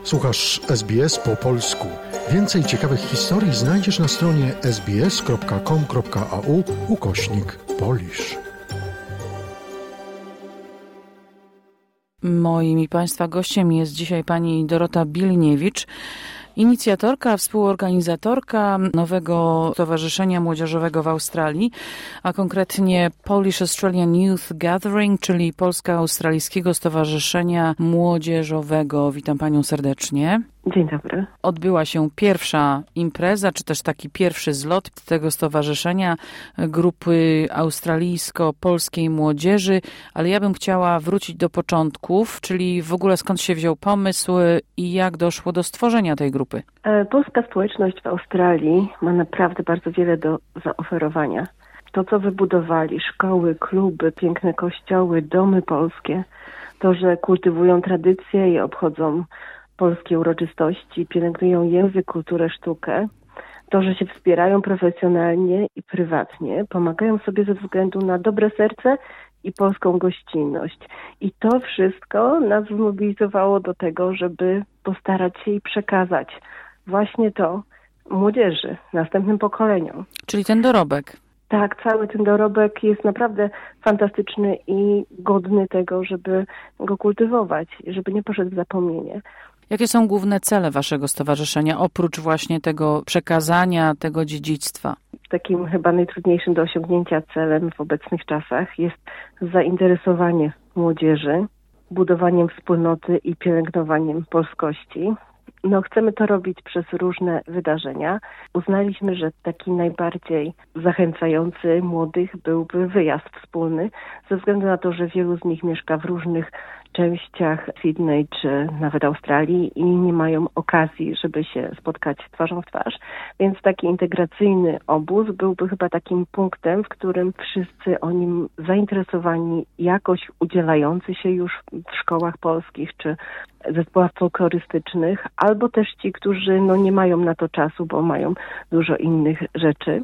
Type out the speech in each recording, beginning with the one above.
Słuchasz SBS po polsku. Więcej ciekawych historii znajdziesz na stronie sbs.com.au/Polish. Moim i Państwa gościem jest dzisiaj pani Dorota Biliniewicz, inicjatorka, współorganizatorka nowego stowarzyszenia młodzieżowego w Australii, a konkretnie Polish Australian Youth Gathering, czyli Polsko-Australijskiego Stowarzyszenia Młodzieżowego. Witam panią serdecznie. Dzień dobry. Odbyła się pierwsza impreza, czy też taki pierwszy zlot tego stowarzyszenia grupy australijsko-polskiej młodzieży, ale ja bym chciała wrócić do początków, czyli w ogóle skąd się wziął pomysł i jak doszło do stworzenia tej grupy. Polska społeczność w Australii ma naprawdę bardzo wiele do zaoferowania. To, co wybudowali, szkoły, kluby, piękne kościoły, domy polskie, to, że kultywują tradycje i obchodzą polskie uroczystości, pielęgnują język, kulturę, sztukę, to, że się wspierają profesjonalnie i prywatnie, pomagają sobie ze względu na dobre serce i polską gościnność. I to wszystko nas zmobilizowało do tego, żeby postarać się i przekazać właśnie to młodzieży, następnym pokoleniom. Czyli ten dorobek. Tak, cały ten dorobek jest naprawdę fantastyczny i godny tego, żeby go kultywować, żeby nie poszedł w zapomnienie. Jakie są główne cele waszego stowarzyszenia, oprócz właśnie tego przekazania, tego dziedzictwa? Takim chyba najtrudniejszym do osiągnięcia celem w obecnych czasach jest zainteresowanie młodzieży, budowaniem wspólnoty i pielęgnowaniem polskości. Chcemy to robić przez różne wydarzenia. Uznaliśmy, że taki najbardziej zachęcający młodych byłby wyjazd wspólny, ze względu na to, że wielu z nich mieszka w różnych częściach Sydney czy nawet Australii i nie mają okazji, żeby się spotkać twarzą w twarz. Więc taki integracyjny obóz byłby chyba takim punktem, w którym wszyscy o nim zainteresowani, jakoś udzielający się już w szkołach polskich czy zespołach folklorystycznych, albo też ci, którzy nie mają na to czasu, bo mają dużo innych rzeczy,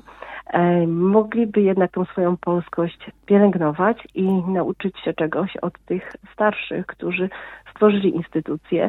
mogliby jednak tą swoją polskość pielęgnować i nauczyć się czegoś od tych starszych, którzy stworzyli instytucje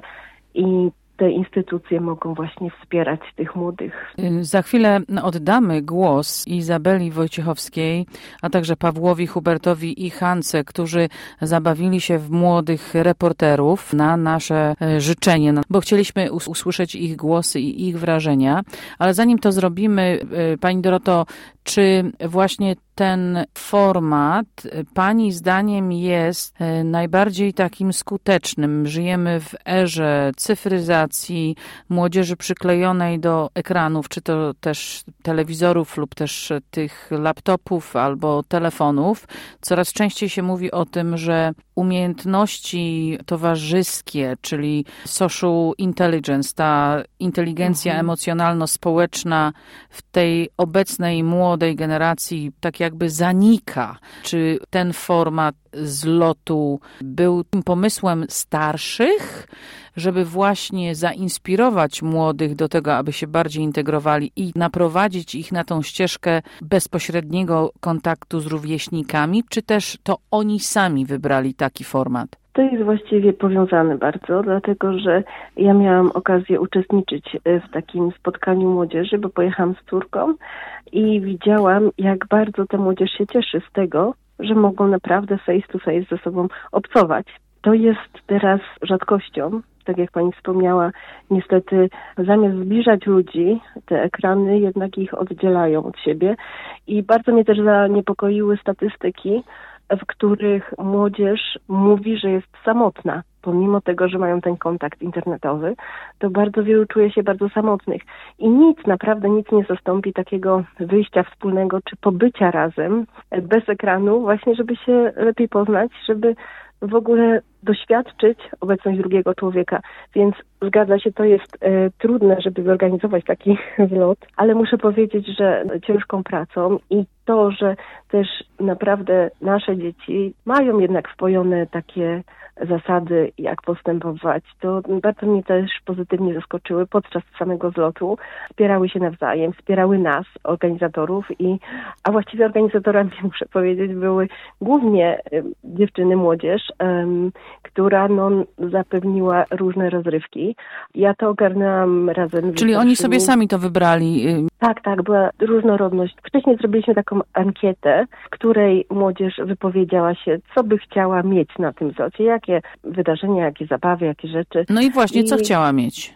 i te instytucje mogą właśnie wspierać tych młodych. Za chwilę oddamy głos Izabeli Wojciechowskiej, a także Pawłowi Hubertowi i Hance, którzy zabawili się w młodych reporterów na nasze życzenie, bo chcieliśmy usłyszeć ich głosy i ich wrażenia. Ale zanim to zrobimy, pani Doroto, czy właśnie ten format pani zdaniem jest najbardziej takim skutecznym? Żyjemy w erze cyfryzacji, młodzieży przyklejonej do ekranów, czy to też telewizorów lub też tych laptopów albo telefonów. Coraz częściej się mówi o tym, że umiejętności towarzyskie, czyli social intelligence, ta inteligencja emocjonalno-społeczna w tej obecnej młodej generacji tak jakby zanika. Czy ten format zlotu był tym pomysłem starszych, żeby właśnie zainspirować młodych do tego, aby się bardziej integrowali i naprowadzić ich na tą ścieżkę bezpośredniego kontaktu z rówieśnikami, czy też to oni sami wybrali taki format? To jest właściwie powiązane bardzo, dlatego że ja miałam okazję uczestniczyć w takim spotkaniu młodzieży, bo pojechałam z córką i widziałam, jak bardzo ta młodzież się cieszy z tego, że mogą naprawdę face to face ze sobą obcować. To jest teraz rzadkością. Tak jak pani wspomniała, niestety zamiast zbliżać ludzi, te ekrany jednak ich oddzielają od siebie. I bardzo mnie też zaniepokoiły statystyki, w których młodzież mówi, że jest samotna. Pomimo tego, że mają ten kontakt internetowy, to bardzo wielu czuje się bardzo samotnych. I naprawdę nic nie zastąpi takiego wyjścia wspólnego, czy pobycia razem, bez ekranu, właśnie żeby się lepiej poznać, żeby w ogóle doświadczyć obecność drugiego człowieka. Więc zgadza się, to jest trudne, żeby zorganizować taki zlot, ale muszę powiedzieć, że ciężką pracą i to, że też naprawdę nasze dzieci mają jednak wpojone takie zasady, jak postępować. To bardzo mnie też pozytywnie zaskoczyły podczas samego zlotu. Wspierały się nawzajem, wspierały nas, organizatorów, a właściwie organizatorami, muszę powiedzieć, były głównie dziewczyny, młodzież, która zapewniła różne rozrywki. Ja to ogarnęłam razem. Czyli oni sobie sami to wybrali? Tak, była różnorodność. Wcześniej zrobiliśmy taką ankietę, w której młodzież wypowiedziała się, co by chciała mieć na tym zlocie, jakie wydarzenia, jakie zabawy, jakie rzeczy. No i właśnie, co chciała mieć?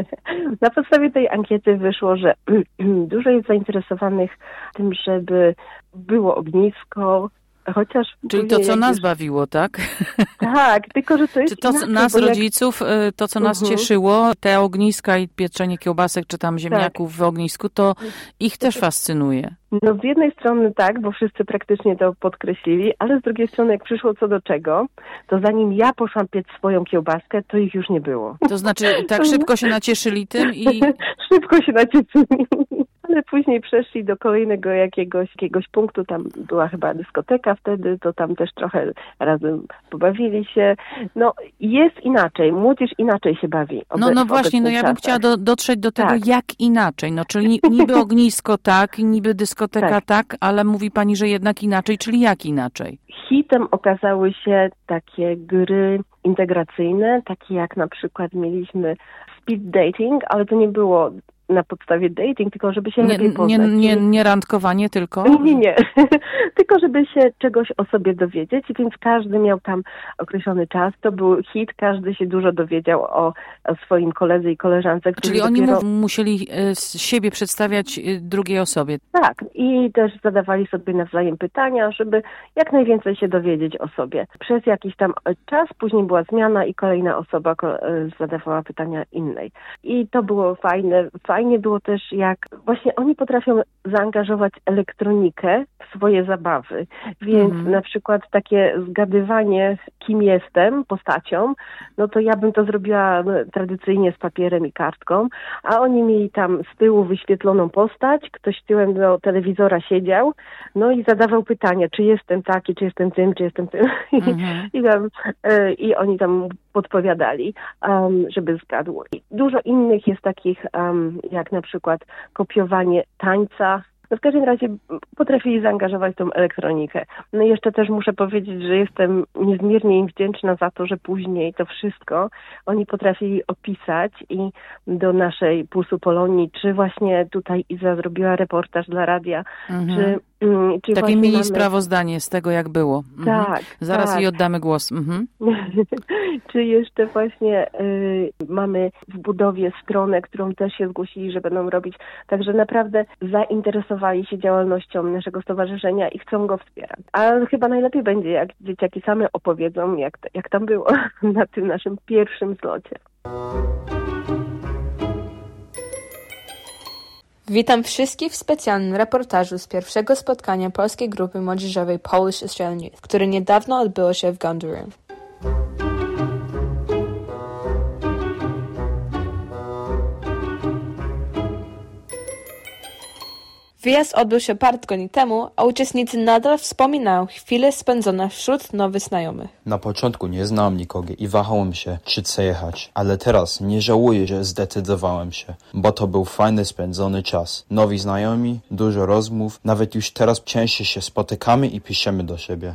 Na podstawie tej ankiety wyszło, że dużo jest zainteresowanych tym, żeby było ognisko, chociaż... Czyli to, co nas bawiło, tak? Tak, tylko że to jest... Czy to nas, rodziców, to, co nas cieszyło, te ogniska i pieczenie kiełbasek, czy tam ziemniaków w ognisku, to ich też fascynuje. No z jednej strony tak, bo wszyscy praktycznie to podkreślili, ale z drugiej strony jak przyszło co do czego, to zanim ja poszłam piec swoją kiełbaskę, to ich już nie było. To znaczy tak szybko się nacieszyli tym i... Szybko się nacieszyli. Ale później przeszli do kolejnego jakiegoś punktu, tam była chyba dyskoteka wtedy, to tam też trochę razem pobawili się. No jest inaczej, młodzież inaczej się bawi. No właśnie, ja bym chciała dotrzeć do tego, jak inaczej. No czyli niby ognisko tak, niby dyskoteka tak, ale mówi pani, że jednak inaczej, czyli jak inaczej? Hitem okazały się takie gry integracyjne, takie jak na przykład mieliśmy speed dating, ale to nie było na podstawie dating, tylko żeby się lepiej poznać. Nie randkowanie tylko? Nie. Tylko żeby się czegoś o sobie dowiedzieć, więc każdy miał tam określony czas. To był hit, każdy się dużo dowiedział o swoim koledze i koleżance. Czyli oni musieli siebie przedstawiać drugiej osobie. Tak. I też zadawali sobie nawzajem pytania, żeby jak najwięcej się dowiedzieć o sobie. Przez jakiś tam czas, później była zmiana i kolejna osoba zadawała pytania innej. I to było fajne. Fajnie było też, jak właśnie oni potrafią zaangażować elektronikę w swoje zabawy. Więc na przykład takie zgadywanie, kim jestem, postacią, no to ja bym to zrobiła tradycyjnie z papierem i kartką, a oni mieli tam z tyłu wyświetloną postać, ktoś tyłem do telewizora siedział, no i zadawał pytania, czy jestem taki, czy jestem tym, czy jestem tym. I oni tam podpowiadali, żeby zgadło. I dużo innych jest takich, jak na przykład kopiowanie tańca. No w każdym razie potrafili zaangażować tą elektronikę. No i jeszcze też muszę powiedzieć, że jestem niezmiernie im wdzięczna za to, że później to wszystko oni potrafili opisać i do naszej Pulsu Polonii, czy właśnie tutaj Iza zrobiła reportaż dla radia, czy takie mini sprawozdanie z tego, jak było. Tak. Zaraz jej oddamy głos. Czy jeszcze właśnie mamy w budowie stronę, którą też się zgłosili, że będą robić. Także naprawdę zainteresowali się działalnością naszego stowarzyszenia i chcą go wspierać. A chyba najlepiej będzie, jak dzieciaki same opowiedzą, jak tam było na tym naszym pierwszym zlocie. Witam wszystkich w specjalnym reportażu z pierwszego spotkania polskiej grupy młodzieżowej Polish Australian Youth, które niedawno odbyło się w Gundurun. Wyjazd odbył się parę tygodni temu, a uczestnicy nadal wspominają chwile spędzone wśród nowych znajomych. Na początku nie znałem nikogo i wahałem się, czy chcę jechać, ale teraz nie żałuję, że zdecydowałem się, bo to był fajny spędzony czas. Nowi znajomi, dużo rozmów, nawet już teraz częściej się spotykamy i piszemy do siebie.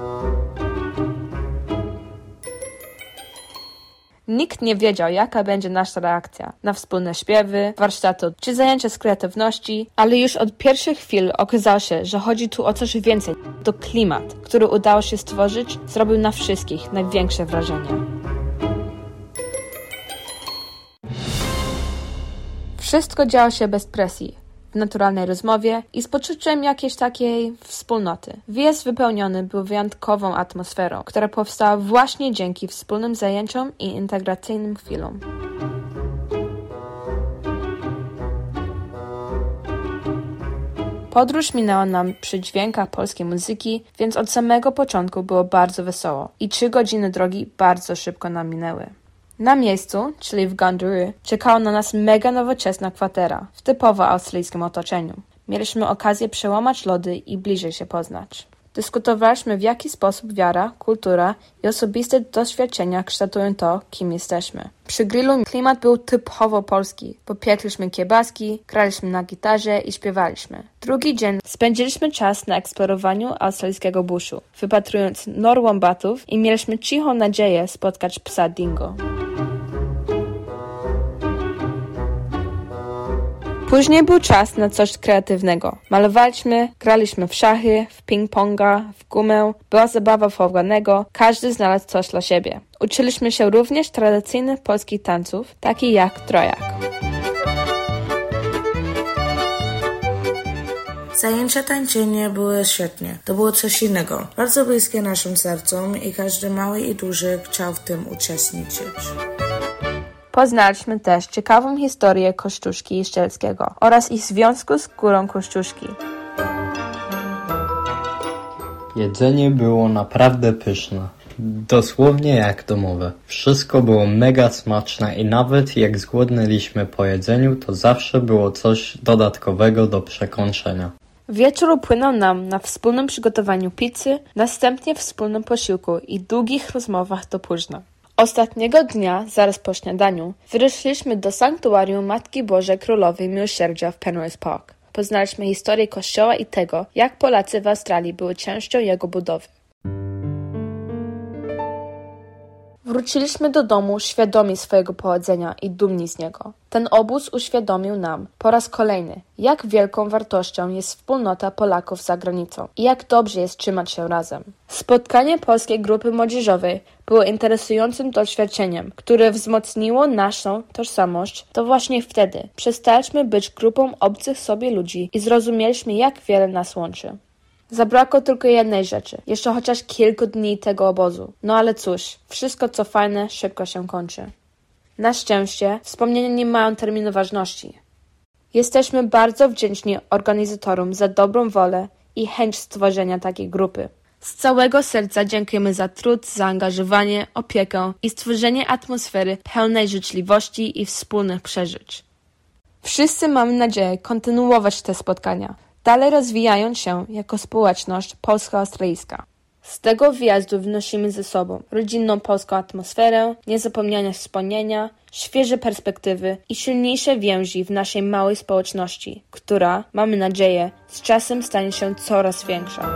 Nikt nie wiedział, jaka będzie nasza reakcja na wspólne śpiewy, warsztaty czy zajęcia z kreatywności, ale już od pierwszych chwil okazało się, że chodzi tu o coś więcej. To klimat, który udało się stworzyć, zrobił na wszystkich największe wrażenie. Wszystko działo się bez presji, w naturalnej rozmowie i z poczuciem jakiejś takiej wspólnoty. Wyjazd wypełniony był wyjątkową atmosferą, która powstała właśnie dzięki wspólnym zajęciom i integracyjnym chwilom. Podróż minęła nam przy dźwiękach polskiej muzyki, więc od samego początku było bardzo wesoło i 3 godziny drogi bardzo szybko nam minęły. Na miejscu, czyli w Gundurun, czekała na nas mega nowoczesna kwatera w typowo australijskim otoczeniu. Mieliśmy okazję przełamać lody i bliżej się poznać. Dyskutowaliśmy, w jaki sposób wiara, kultura i osobiste doświadczenia kształtują to, kim jesteśmy. Przy grillu klimat był typowo polski, bo piekliśmy kiełbaski, graliśmy na gitarze i śpiewaliśmy. Drugi dzień spędziliśmy czas na eksplorowaniu australijskiego buszu, wypatrując nor wombatów i mieliśmy cichą nadzieję spotkać psa dingo. Później był czas na coś kreatywnego. Malowaliśmy, graliśmy w szachy, w ping-ponga, w gumę, była zabawa forganego, każdy znalazł coś dla siebie. Uczyliśmy się również tradycyjnych polskich tańców, takich jak trojak. Zajęcia tańczenia były świetnie. To było coś innego. Bardzo bliskie naszym sercom i każdy mały i duży chciał w tym uczestniczyć. Poznaliśmy też ciekawą historię Kościuszki Szczelskiego oraz ich związku z górą Kościuszki. Jedzenie było naprawdę pyszne. Dosłownie jak domowe. Wszystko było mega smaczne i nawet jak zgłodniliśmy po jedzeniu, to zawsze było coś dodatkowego do przekończenia. Wieczór upłynął nam na wspólnym przygotowaniu pizzy, następnie wspólnym posiłku i długich rozmowach do późna. Ostatniego dnia, zaraz po śniadaniu, wyruszyliśmy do sanktuarium Matki Bożej Królowej Miłosierdzia w Penrose Park. Poznaliśmy historię kościoła i tego, jak Polacy w Australii były częścią jego budowy. Wróciliśmy do domu świadomi swojego pochodzenia i dumni z niego. Ten obóz uświadomił nam po raz kolejny, jak wielką wartością jest wspólnota Polaków za granicą i jak dobrze jest trzymać się razem. Spotkanie polskiej grupy młodzieżowej było interesującym doświadczeniem, które wzmocniło naszą tożsamość. To właśnie wtedy przestaliśmy być grupą obcych sobie ludzi i zrozumieliśmy, jak wiele nas łączy. Zabrakło tylko jednej rzeczy, jeszcze chociaż kilku dni tego obozu. No ale cóż, wszystko co fajne szybko się kończy. Na szczęście wspomnienia nie mają terminu ważności. Jesteśmy bardzo wdzięczni organizatorom za dobrą wolę i chęć stworzenia takiej grupy. Z całego serca dziękujemy za trud, zaangażowanie, opiekę i stworzenie atmosfery pełnej życzliwości i wspólnych przeżyć. Wszyscy mamy nadzieję kontynuować te spotkania, dalej rozwijając się jako społeczność polsko-australijska. Z tego wyjazdu wnosimy ze sobą rodzinną polską atmosferę, niezapomniane wspomnienia, świeże perspektywy i silniejsze więzi w naszej małej społeczności, która, mamy nadzieję, z czasem stanie się coraz większa.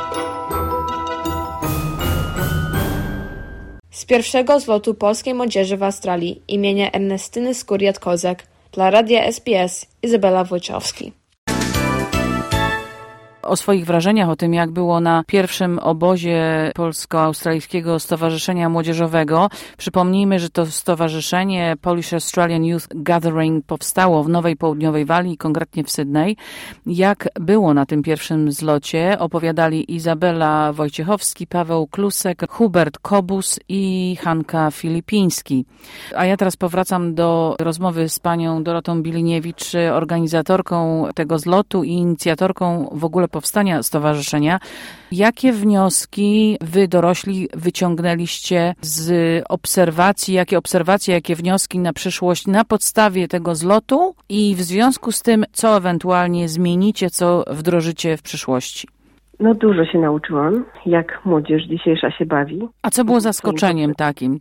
Z pierwszego zlotu polskiej młodzieży w Australii imienia Ernestyny Skuriat-Kozak dla Radia SBS Izabela Wojciechowski. O swoich wrażeniach, o tym jak było na pierwszym obozie Polsko-Australijskiego Stowarzyszenia Młodzieżowego. Przypomnijmy, że to stowarzyszenie Polish Australian Youth Gathering powstało w Nowej Południowej Walii, konkretnie w Sydney. Jak było na tym pierwszym zlocie, opowiadali Izabela Wojciechowski, Paweł Klusek, Hubert Kobus i Hanka Filipiński. A ja teraz powracam do rozmowy z panią Dorotą Biliniewicz, organizatorką tego zlotu i inicjatorką w ogóle powstania stowarzyszenia. Jakie wnioski wy, dorośli, wyciągnęliście z obserwacji? Jakie obserwacje, jakie wnioski na przyszłość na podstawie tego zlotu i w związku z tym, co ewentualnie zmienicie, co wdrożycie w przyszłości? No dużo się nauczyłam, jak młodzież dzisiejsza się bawi. A co było zaskoczeniem takim?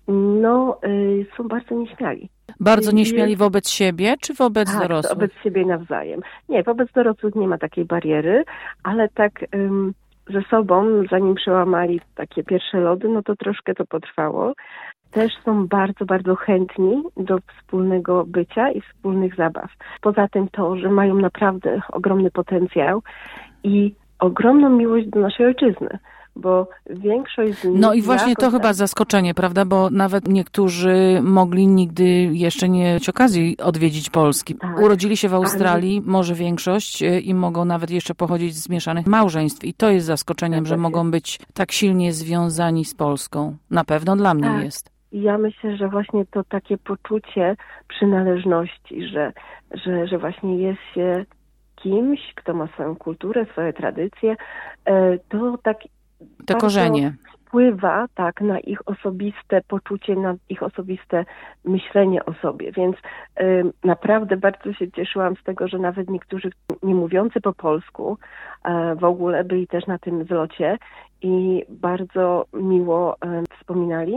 Są bardzo nieśmiali. Bardzo nieśmiali wobec siebie, czy wobec dorosłych? Wobec siebie nawzajem. Nie, wobec dorosłych nie ma takiej bariery, ale tak ze sobą, zanim przełamali takie pierwsze lody, no to troszkę to potrwało. Też są bardzo, bardzo chętni do wspólnego bycia i wspólnych zabaw. Poza tym to, że mają naprawdę ogromny potencjał i ogromną miłość do naszej ojczyzny. Bo większość z nich... No i właśnie to chyba zaskoczenie, prawda? Bo nawet niektórzy mogli nigdy jeszcze nie mieć okazji odwiedzić Polski. Tak, urodzili się w Australii, może większość, i mogą nawet jeszcze pochodzić z zmieszanych małżeństw. I to jest zaskoczeniem, że mogą być tak silnie związani z Polską. Na pewno dla mnie jest. Ja myślę, że właśnie to takie poczucie przynależności, że właśnie jest się kimś, kto ma swoją kulturę, swoje tradycje, to tak... Te korzenie. wpływa tak na ich osobiste poczucie, na ich osobiste myślenie o sobie. Więc naprawdę bardzo się cieszyłam z tego, że nawet niektórzy nie mówiący po polsku w ogóle byli też na tym zlocie i bardzo miło wspominali.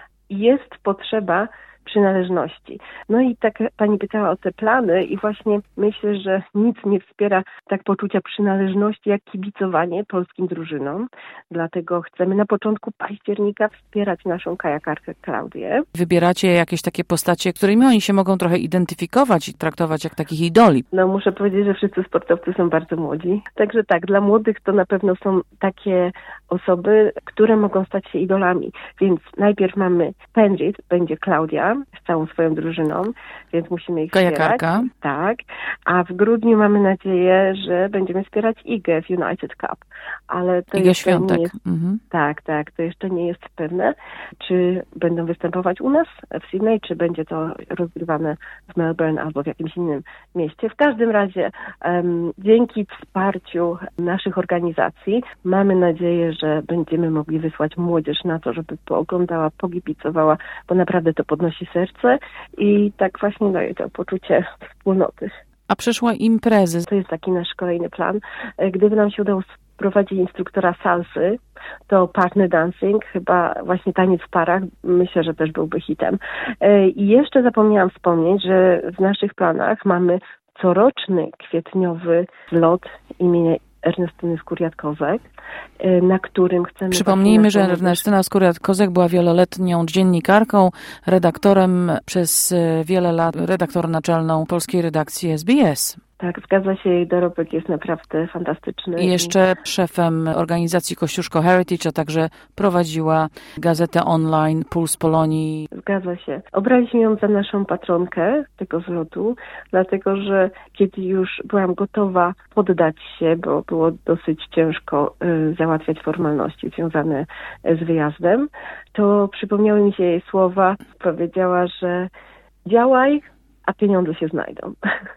Jest potrzeba przynależności. No i tak pani pytała o te plany i właśnie myślę, że nic nie wspiera tak poczucia przynależności jak kibicowanie polskim drużynom. Dlatego chcemy na początku października wspierać naszą kajakarkę Klaudię. Wybieracie jakieś takie postacie, którymi oni się mogą trochę identyfikować i traktować jak takich idoli. No muszę powiedzieć, że wszyscy sportowcy są bardzo młodzi. Także tak, dla młodych to na pewno są takie osoby, które mogą stać się idolami. Więc najpierw mamy Penrith, będzie Klaudia z całą swoją drużyną, więc musimy ich kajakarka. wspierać. Tak. A w grudniu mamy nadzieję, że będziemy wspierać Igę w United Cup. Ale to Iga Świątek. Nie jest, tak, to jeszcze nie jest pewne, czy będą występować u nas w Sydney, czy będzie to rozgrywane w Melbourne albo w jakimś innym mieście. W każdym razie dzięki wsparciu naszych organizacji mamy nadzieję, że będziemy mogli wysłać młodzież na to, żeby pooglądała, pogibicowała, bo naprawdę to podnosi serce i tak właśnie daje to poczucie wspólnoty. A przyszłe imprezy? To jest taki nasz kolejny plan. Gdyby nam się udało sprowadzić instruktora salsy, to partner dancing, chyba właśnie taniec w parach, myślę, że też byłby hitem. I jeszcze zapomniałam wspomnieć, że w naszych planach mamy coroczny kwietniowy zlot imienia Ernestyny Skóriat-Kozek, na którym chcemy... Przypomnijmy, że Ernestyna Skóriat-Kozek była wieloletnią dziennikarką, redaktorem przez wiele lat, redaktor naczelną polskiej redakcji SBS. Tak, zgadza się, jej dorobek jest naprawdę fantastyczny. I jeszcze szefem organizacji Kościuszko Heritage, a także prowadziła gazetę online Puls Polonii. Zgadza się. Obraliśmy ją za naszą patronkę tego zlotu, dlatego że kiedy już byłam gotowa poddać się, bo było dosyć ciężko załatwiać formalności związane z wyjazdem, to przypomniały mi się jej słowa. Powiedziała, że działaj, a pieniądze się znajdą.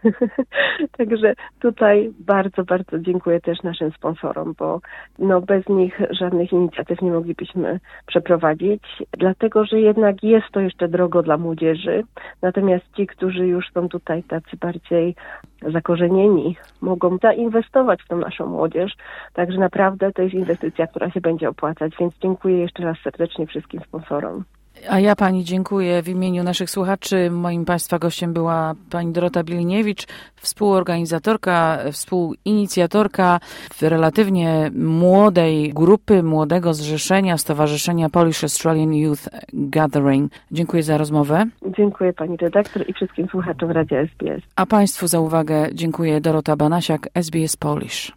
Także tutaj bardzo, bardzo dziękuję też naszym sponsorom, bo bez nich żadnych inicjatyw nie moglibyśmy przeprowadzić, dlatego że jednak jest to jeszcze drogo dla młodzieży, natomiast ci, którzy już są tutaj tacy bardziej zakorzenieni, mogą zainwestować w tą naszą młodzież, także naprawdę to jest inwestycja, która się będzie opłacać, więc dziękuję jeszcze raz serdecznie wszystkim sponsorom. A ja pani dziękuję w imieniu naszych słuchaczy. Moim państwa gościem była pani Dorota Biliniewicz, współorganizatorka, współinicjatorka relatywnie młodej grupy, młodego zrzeszenia, Stowarzyszenia Polish Australian Youth Gathering. Dziękuję za rozmowę. Dziękuję pani redaktor i wszystkim słuchaczom Radia SBS. A państwu za uwagę dziękuję. Dorota Banasiak, SBS Polish.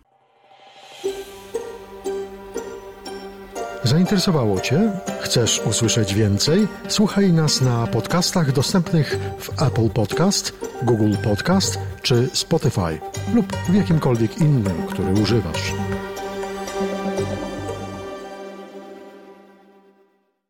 Zainteresowało Cię? Chcesz usłyszeć więcej? Słuchaj nas na podcastach dostępnych w Apple Podcast, Google Podcast czy Spotify lub w jakimkolwiek innym, który używasz.